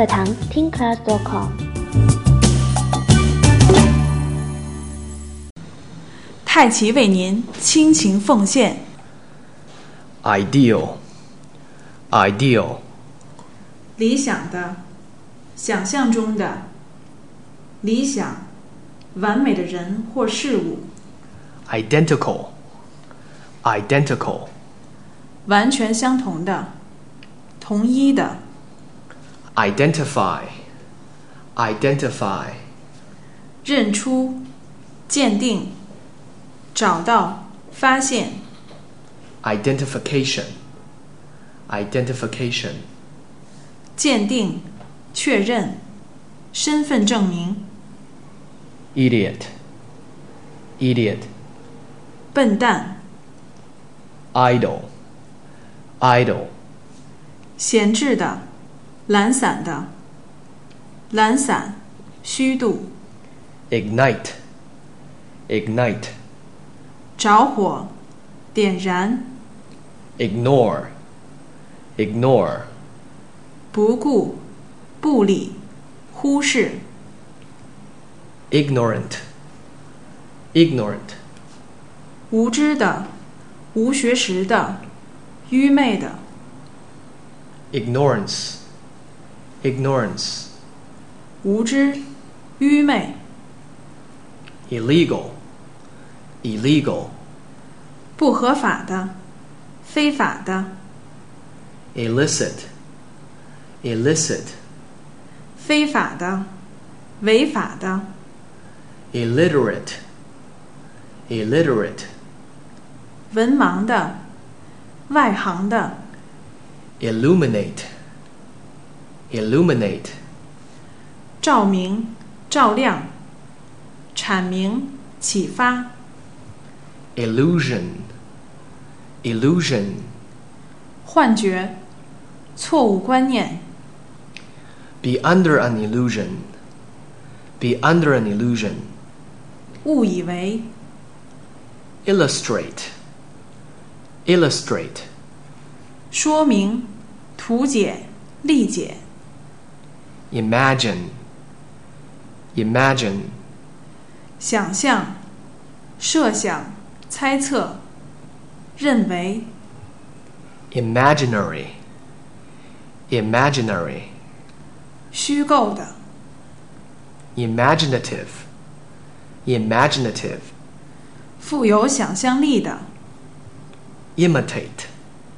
课堂听 class.com。 太极为您倾情奉献。 Ideal， 理想的，想象中的，理想，完美的人或事物。 Identical， 完全相同的，同一的。 Identify， 认出，鉴定，找到，发现。 Identification， 鉴定，确认，身份证明。 Idiot， 笨蛋。 Idle， 闲置的，懒散的，懒散，虚度。 Ignite， 着火，点燃。 Ignore， 不顾，不理，忽视。 Ignorant， 无知的，无学识的，愚昧的。 Ignorance， 无知，愚昧。 Illegal， 不合法的，非法的。 Illicit， 非法的，违法的。 Illiterate， 文盲的，外行的。 Illuminate， 照明，照亮，阐明，启发。 Illusion， 幻觉，错误观念。 Be under an illusion， 误以为。 Illustrate， 说明，图解，理解。 Imagine， 想象，设想，猜测，认为。 Imaginary， 虚构的。 Imaginative， 富有想象力的。 Imitate，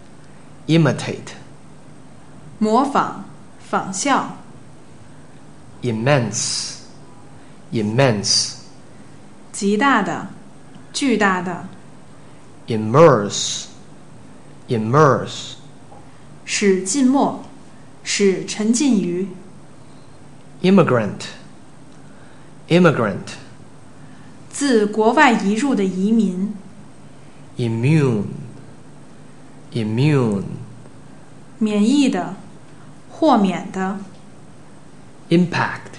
模仿，仿效。 Immense， 极大的，巨大的。 Immerse， 使浸没，使沉浸于。 Immigrant， 自国外移入的移民。 Immune， 免疫的，豁免的。 Impact，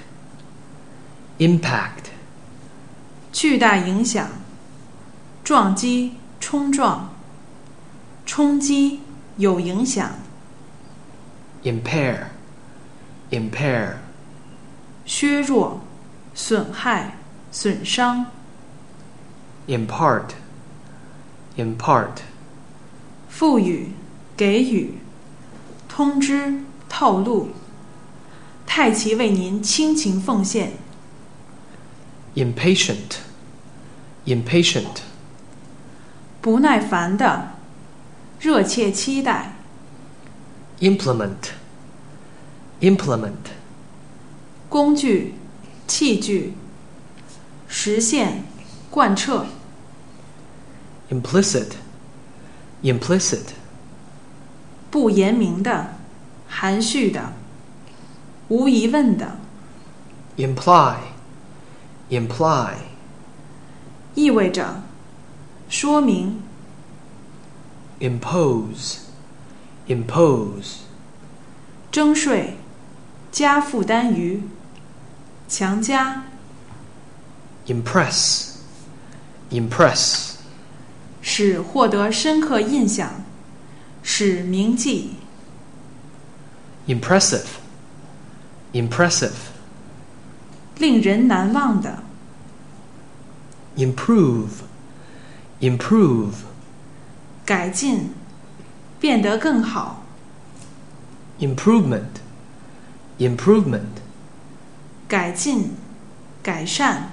巨大影响，撞击，冲撞，冲击，有影响。 Impair， 削弱，损害，损伤。 Impart， 赋予，给予，通知，透露。太极为您倾情奉献。 Impatient， 不耐烦的，热切期待。 Implement， 工具，器具，实现，贯彻。 Implicit， 不言明的，含蓄的，无疑问的。 Imply， 意味着，说明。 Impose， 征税，加负担于，强加。 Impress， 使获得深刻印象，使铭记。 Impressive， impressive, 令人难忘的， improve, improve, 改进，变得更好， improvement, improvement, 改进，改善，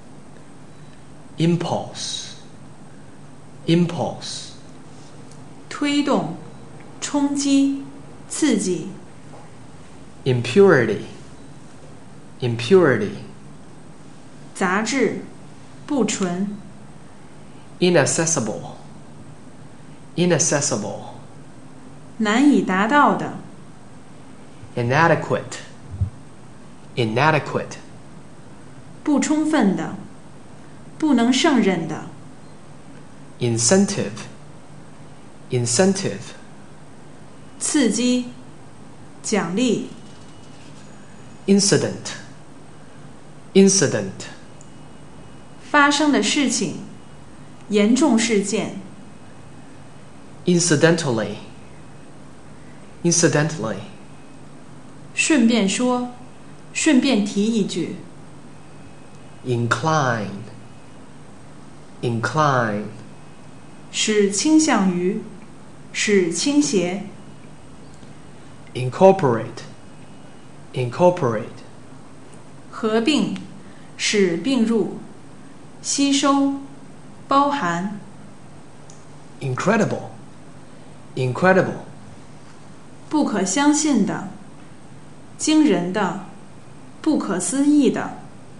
impulse, impulse, 推动，冲击，刺激， impurity, impurity, 杂质，不纯， inaccessible, inaccessible, 难以达到的， inadequate, inadequate, 不充分的，不能胜任的， incentive, incentive, 刺激，奖励， incident, incident, 发生的事情，严重事件， incidentally, incidentally, 顺便说，顺便提一句， incline, incline, 使倾向于，使倾斜， incorporate, incorporate, 合并，使并入，吸收，包含， incredible, incredible, 不可相信的，惊人的，不可思议的，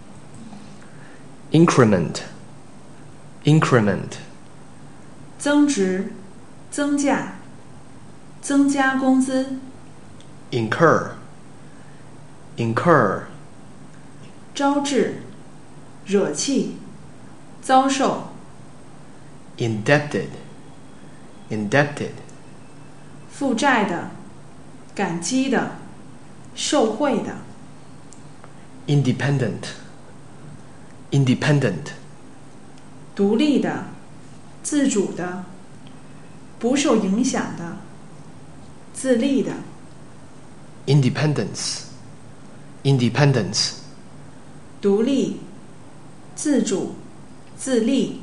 increment, increment, 增值，增价，增加工资， incur, incur, 招致，惹气，遭受， indebted, indebted, 负债的，感激的，受贿的， independent, independent, 独立的，自主的，不受影响的，自立的， independence, independence, 独立，自主，自立，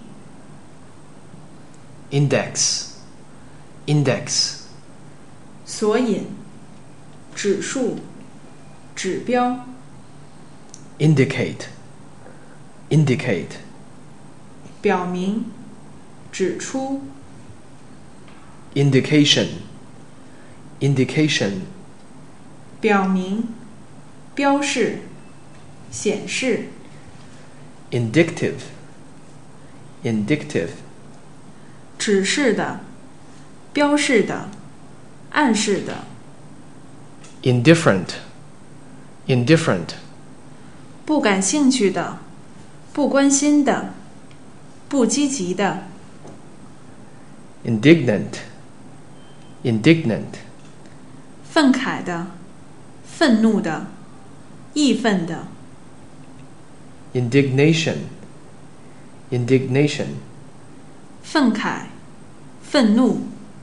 index, index, 索引，指数，指标， indicate, indicate, 表明，指出， indication, indication, 表明，标示，显示， indictive, indictive, 指示的，标示的，暗示的， indifferent, indifferent, 不感兴趣的，不关心的，不积极的， indignant, indignant, 愤慨的，愤怒的，义愤的， indignation, indignation, 愤慨，愤怒，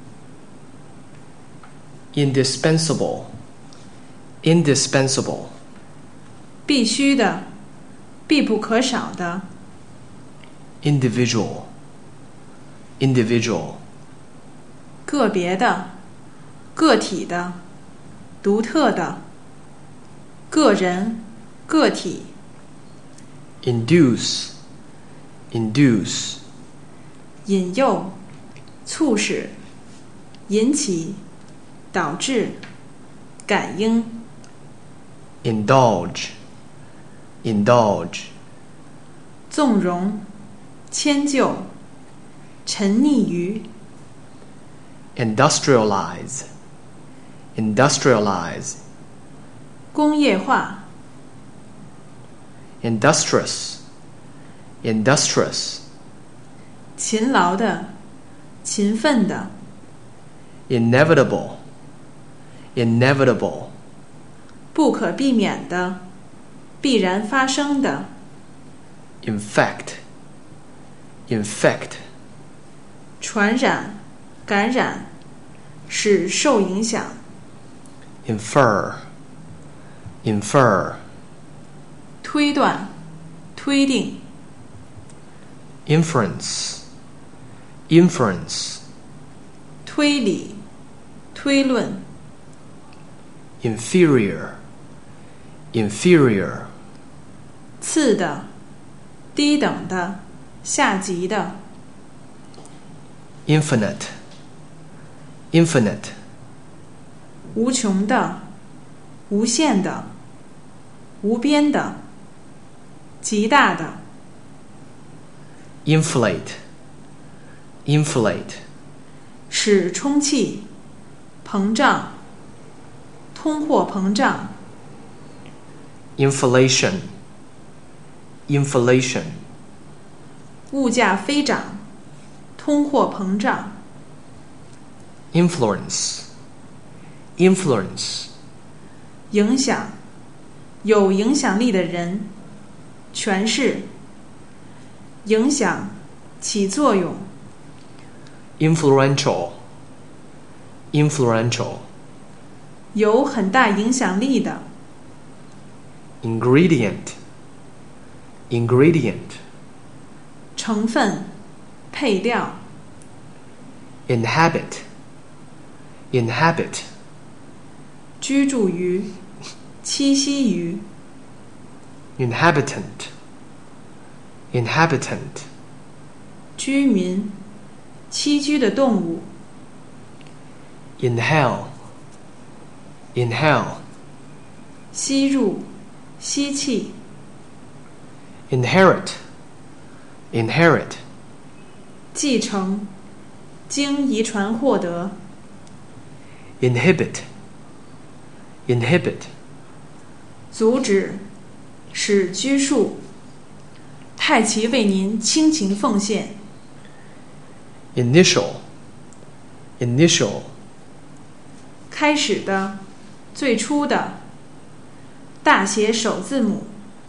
indispensable, indispensable, 必须的，必不可少的， individual, individual, 个别的，个体的，独特的，个人，个体， induce, induce, 引诱，促使，引起，导致，感应， indulge, indulge, 纵容，迁就，沉溺于， industrialize, industrialize, 工业化， industrious, industrious, 勤劳的，勤奋的， inevitable, inevitable, 不可避免的，必然发生的， infect, infect, 传染，感染，使受影响， infer, infer, 推断、推定、 inference, inference, 推理、推论、 inferior, inferior, 次的、低等的、下级的、 infinite, infinite, 无穷的、无限的、无边的、极大的、 inflate, inflate, 使充气、膨胀、通货膨胀、 inflation, inflation, 物价飞涨、通货膨胀、 influence, influence, 影响、有影响力的人、权势、影响、起作用、 influential, influential, 有很大影响力的、 ingredient, ingredient, 成分、配料、 inhabit, inhabit, 居住于、栖息于、 inhabitant, inhabitant, 居民、栖居的动物、 inhale, inhale, 吸入、吸气、 inherit, inherit, 继承、经遗传获得、 inhibit, inhibit, 阻止、使拘束。太极为您倾情奉献。 initial, initial, 开始的、最初的、大写首字母。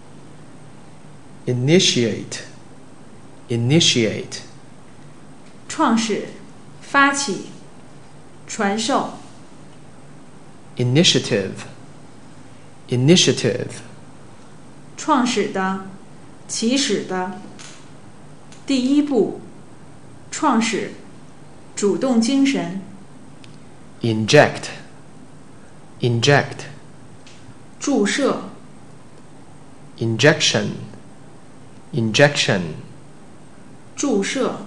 initiate, initiate, 创始、发起、传授。 initiative, initiative, 创始的、起始的。第一步，创始、主动精神。 inject, inject, 注射、 injection, injection, 注射。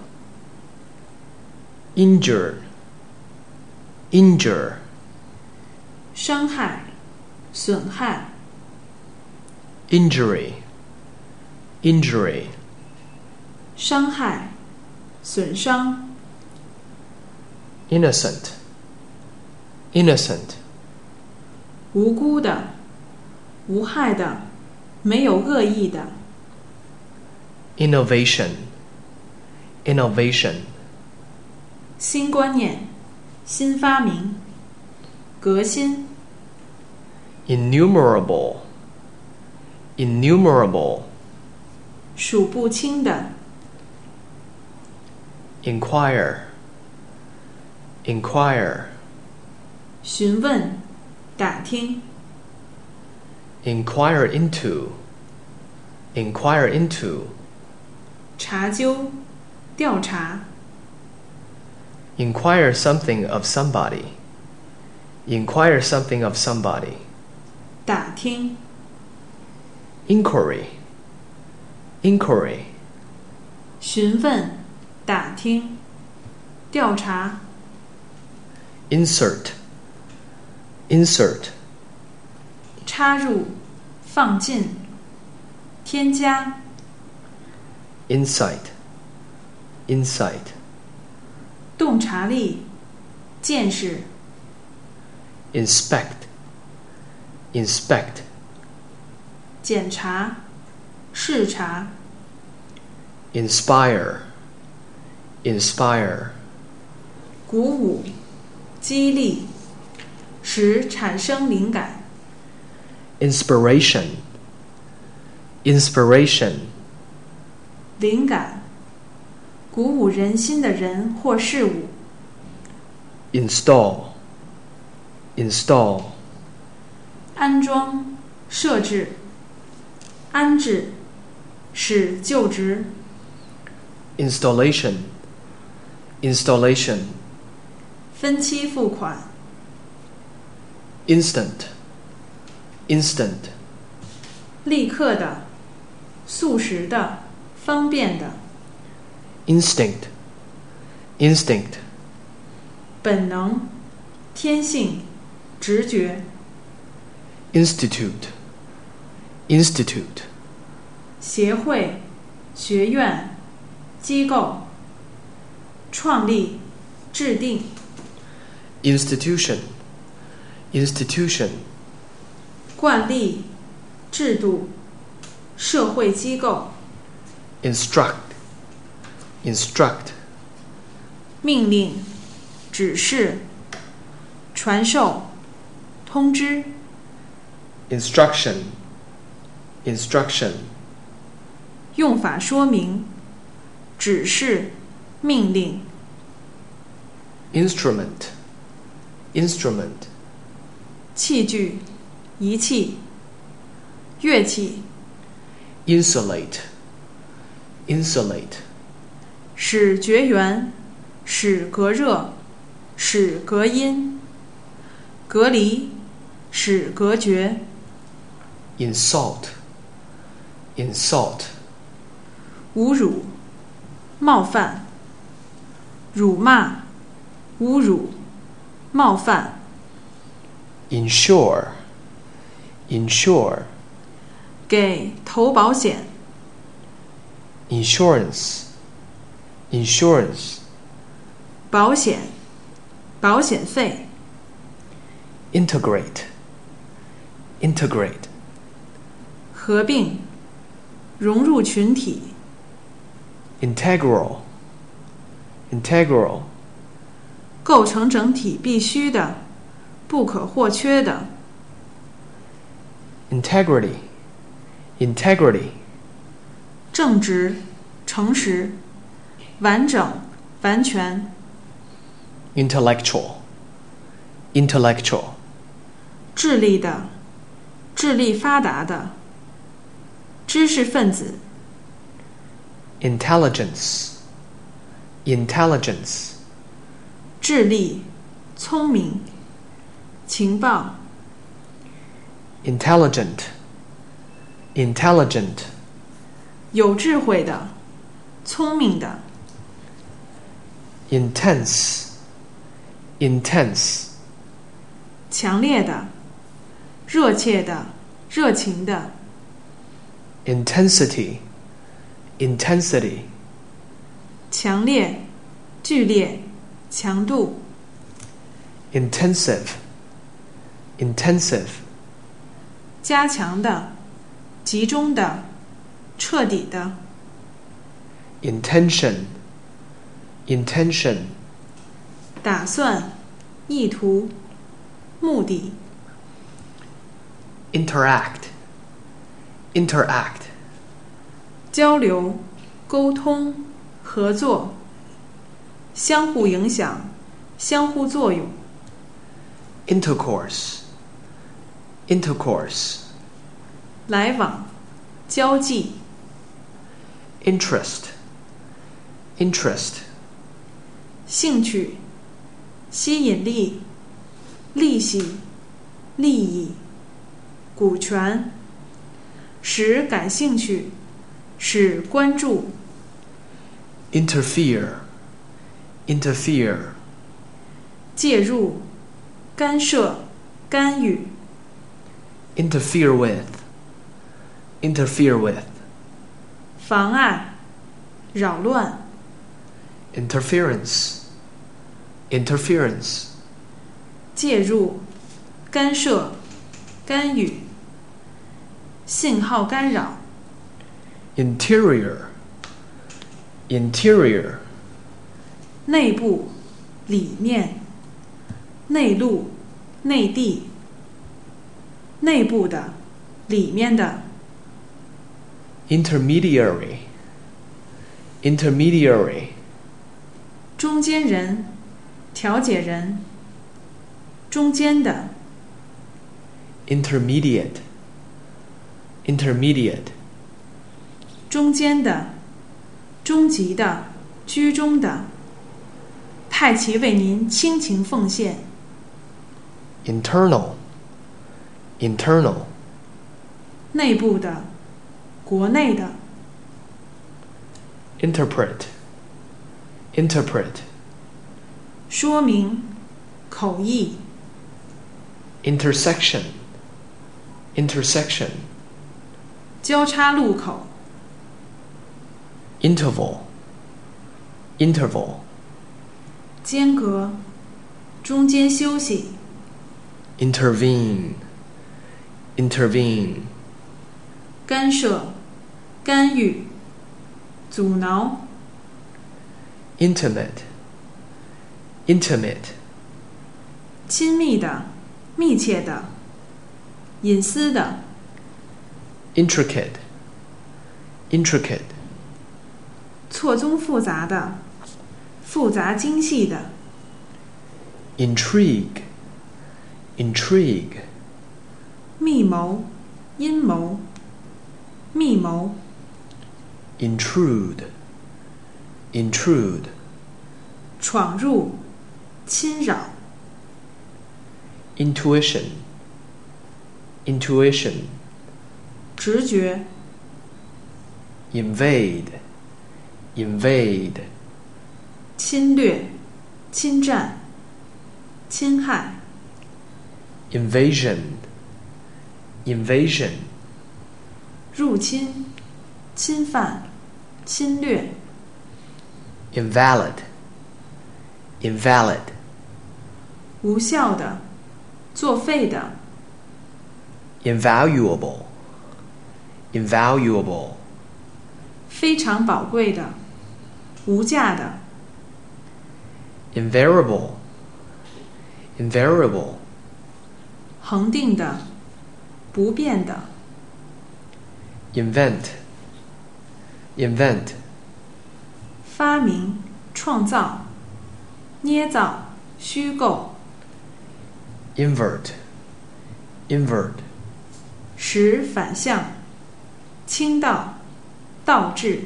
injure, injure, 伤害、损害。 injury, injury, 伤害、损伤。 innocent, innocent, 无辜的、无害的、没有恶意的。 innovation, innovation, 新观念、新发明、革新。 innumerable, innumerable, 数不清的。 inquire, inquire, 询问、打听。 inquire into, inquire into, 查究、调查。 inquire something of somebody, inquire something of somebody, 打听。 inquiry, inquiry, 询问、打听、调查。 insert, insert, 插入、放进、添加。 insight, insight, 洞察力、见识。 inspect, inspect, 检查、视察。 inspire, inspire, 鼓舞、激励，使产生灵感。 inspiration, inspiration, 灵感，鼓舞人心的人或事物。 install, install, 安装、 设置、安置、使就职。 installation, installation, 分期付款。 instant, instant, 立刻的、速食的、方便的。 instinct, instinct, 本能、天性、直觉。 institute, institute, 协会、学院、机构。创立、制定。 institution, institution, 惯例、制度、社会机构。 instruct, instruct, 命令、指示、传授、通知。 instruction, instruction, 用法说明、指示、命令。 instrument, instrument, 器具、仪器。乐器。 insulate, insulate, 使绝缘，使隔热，使隔音。隔离，使隔绝。 insult, insult, 侮辱、冒犯。辱骂、侮辱、冒犯。 insure, insure, 给投保险。 insurance, insurance, 保险、保险费。 integrate, integrate, 合并、融入群体。 integral, integral, 构成整体必须的、不可或缺的。 integrity, integrity, 正直、诚实、完整、完全。 intellectual, intellectual, 智力的、智力发达的。知识分子。 intelligence, intelligence, 智力、聪明。情报。 intelligent, intelligent, 有智慧的、聪明的。 intense, intense, 强烈的、热切的、热情的。 intensity, intensity, 强烈、剧烈、强度。 intensive, intensive, 加强的、集中的、彻底的。 intention, intention, 打算、意图、目的。 interact, interact, 交流、沟通、合作。相互影响、相互作用。 intercourse, intercourse, 来往、交际。 interest, interest, 兴趣、吸引力、利息、利益、股权。使感兴趣，使关注。 interfere, interfere, 介入、干涉、干预。 interfere with, interfere with, 妨碍、扰乱。 interference, interference, 介入、干涉、干预。信号干扰。 interior, interior, 内部、里面。内陆、内地。内部的、里面的。 intermediary, intermediary, 中间人、调解人。中间的。 intermediate, intermediate, 中间的，终极的，居中的。太奇为您倾情奉献。 internal, internal, 内部的，国内的。 interpret, interpret, 说明，口译。 intersection, intersection, 交叉路口。 interval, interval, 间隔，中间休息。 intervene, intervene, 干涉，干预，阻挠。 intimate, intimate, 亲密的，密切的，隐私的。 intricate, intricate, 错综复杂的，复杂精细的。 intrigue, intrigue, 密谋，阴谋，密谋。 intrude, intrude, 闯入，侵扰。 intuition, intuition, 直觉。 invade, invade, 侵略，侵占，侵害。 invasion, invasion, 入侵，侵犯，侵略。 invalid, invalid, 无效的，作废的。 invaluable, invaluable, 非常宝贵的，无价的。 invariable, invariable, 恒定的，不变的。 invent, invent, 发明，创造，捏造，虚构。 invert, invert, 使反向，倾倒，倒置。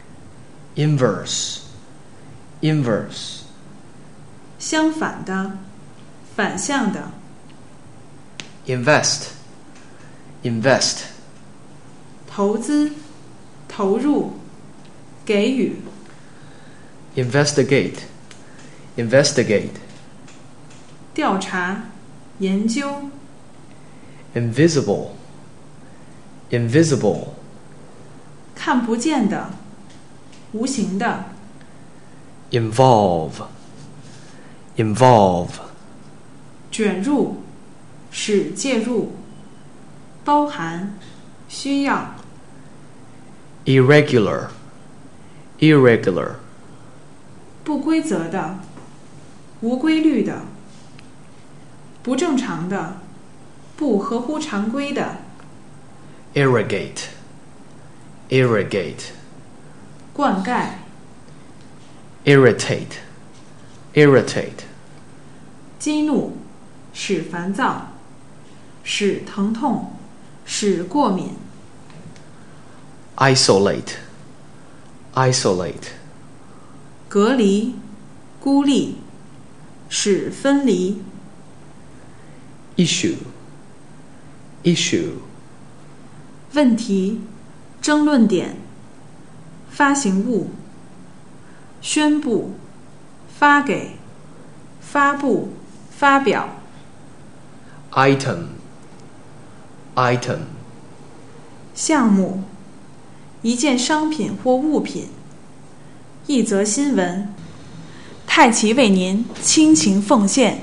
inverse, inverse, 相反的，反向的。 invest, invest, 投资，投入，给予。 investigate, investigate, 调查，研究。 invisible, invisible, 看不见的，无形的。 involve, involve, 卷入，使介入，包含，需要。 irregular, irregular, 不规则的，无规律的。不正常的，不合乎常规的。 irrigate, irrigate, 灌溉。 irritate, irritate, 激怒，使烦躁，使疼痛，使过敏。 isolate, isolate, 隔离，孤立，使分离。 issue, issue, 问题，争论点，发行物。宣布，发给，发布，发表。 item, item, 项目，一件商品或物品。一则新闻。太奇为您倾情奉献。